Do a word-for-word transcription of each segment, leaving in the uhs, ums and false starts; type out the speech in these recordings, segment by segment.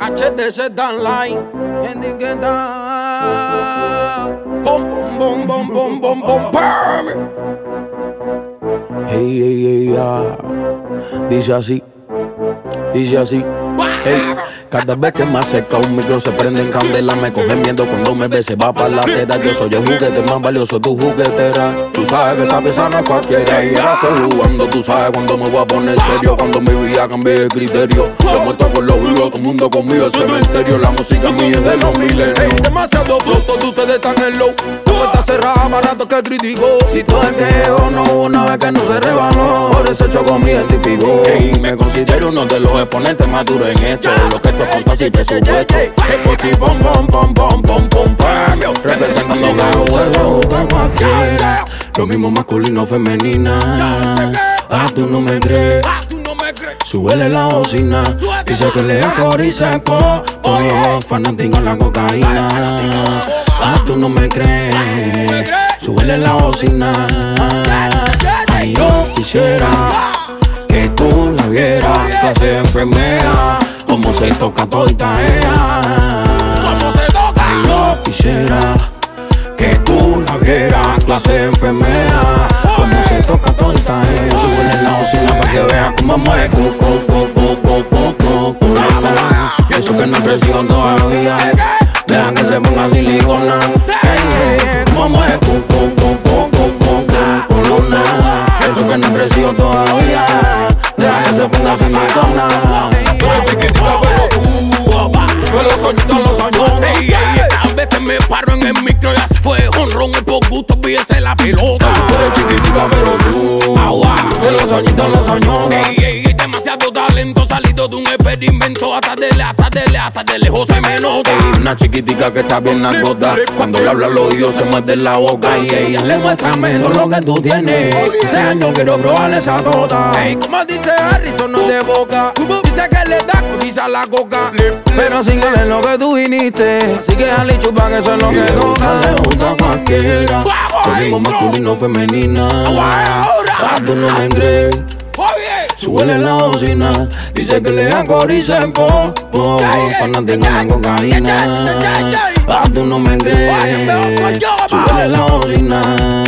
H D se dan line. Gente que da. Bom, bom, bom, bom, bom, bom, bom. Hey, hey, hey, ah. Dice así, dice así. Hey, cada vez que me acerca un micro se prende en candela. Me cogen viendo cuando me ve, se va para la acera. Yo soy el juguete más valioso, tu juguetera. Tú sabes que esta pieza no es cualquiera. Y ahora estoy jugando, tú sabes cuando me voy a poner serio. Cuando mi vida cambie de criterio. Lo muestro con los vivos, todo el mundo conmigo al cementerio. La música mía es de los milenios. Hey, demasiado bruto, ustedes están en low. Tu puerta cerrada, más rato que critico. Si tú es que o no hubo una vez que no se rebaló. Por eso choco me identifico. Hey, me considero uno de los exponentes más duros en esto. Lo que te falta si te supuesto. El pochi pom pom pom pom pom pom pom. Representando que hueso estamos aquí. Lo mismo masculino, femenina. Ah, tú no me crees. Súbele la bocina. Dice que le acorice po, po. Fanático en la cocaína. Ah, tú no me crees. Súbele la bocina. Ay, yo quisiera que tú la vieras, clase de enfermera. Como se toca todita ella. Como se toca. Ay, yo quisiera que tú la vieras, clase de enfermera. Como se toca todita ella. Súbele la bocina para que veas cómo mueve cu, cu, cu, cu, cu, cu, cu, cu. Pienso que no ha crecido todavía. Dejan que se ponga silicona. Cómo mueve cu, cu, cu, cu, cu, cu, cu, cu. Pienso que no ha crecido todavía. Dejan que se ponga silicona. Chiquitita pero tú, fue los soñitos, los soños. Ey, ey, esta vez que me paro en el micro ya se fue honrón y por gusto pídese la pelota. Tú eres chiquitita pero tú, agua, fue los soñitos, los soños. Ey, ey, demasiado talento salido de un experimento. Hasta de hasta de hasta de lejos se me nota. Ey, una chiquitica que está bien agota. Cuando le habla al oído se muerde la boca. Y ella le muestra menos lo que tú tienes. Ese año quiero probarle esa tota. Ey, como dice Harrison, no de boca. Dice que le da codiza la coca. Pero sin ganar lo que tú viniste. Así que dale chupa que eso es lo que toca. Le gusta a cualquiera. Lo mismo masculino, femenina. Ah, tú no me crees. Súbele la bocina. Dice que le acorice po, po. Fanático en la cocaína. Ah, tú no me crees. Súbele la bocina.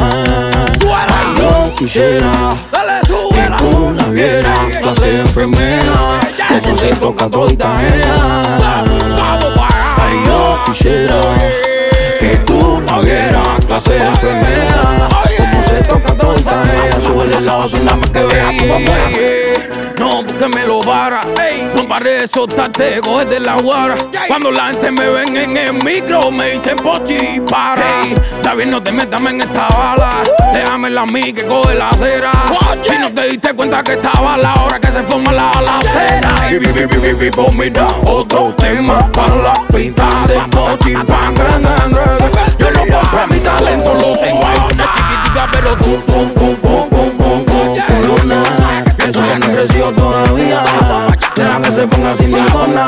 Ay, yo quisiera que tú la vieras, clase de enfermera. Como se toca todita ella. Ay, yo quisiera que tú la vieras, clase de enfermera. Como se toca todita ella. Súbele la bocina para que veas cómo mueve. No, porque me lo para. No paré de soltarte, coges de la guara. Cuando la gente me ven en el micro, me dicen pochi, para. David, no te metas en esta bala. Déjamela a mí que coge la acera. Si no te diste cuenta que estaba la hora que se forma la balacera. Y vi, vi, vi, vi, vi, por mira otro tema para la pinta de pochi, pan, gran, gran, gran. Yo no compro mi talento, lo tengo ahí. Una chiquitica, pero tú, tú, tú, tú, tú, tú, tú, corona. Pienso que no creció todavía. Deja que se ponga silicona.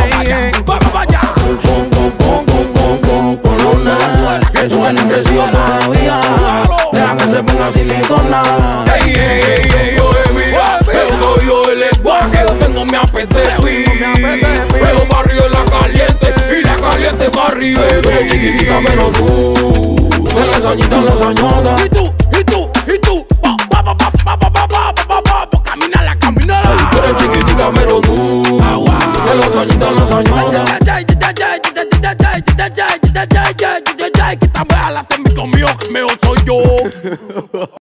Pienso que no creció todavía. Deja que se ponga silicona. Ey, ey, ey, ey, yo yo soy yo el lenguaje. Yo tengo mi apetece. Veo barrio en la caliente y la caliente barrio. Tú eres chiquitita pero tú, se le soñitos los soñotas. Y tú, y tú, y tú, pa, pa, pa, pa, pa, pa, pa, pa, pa, pa, caminala, caminala. Tú eres chiquitita pero tú, se los soñitos los soñotas.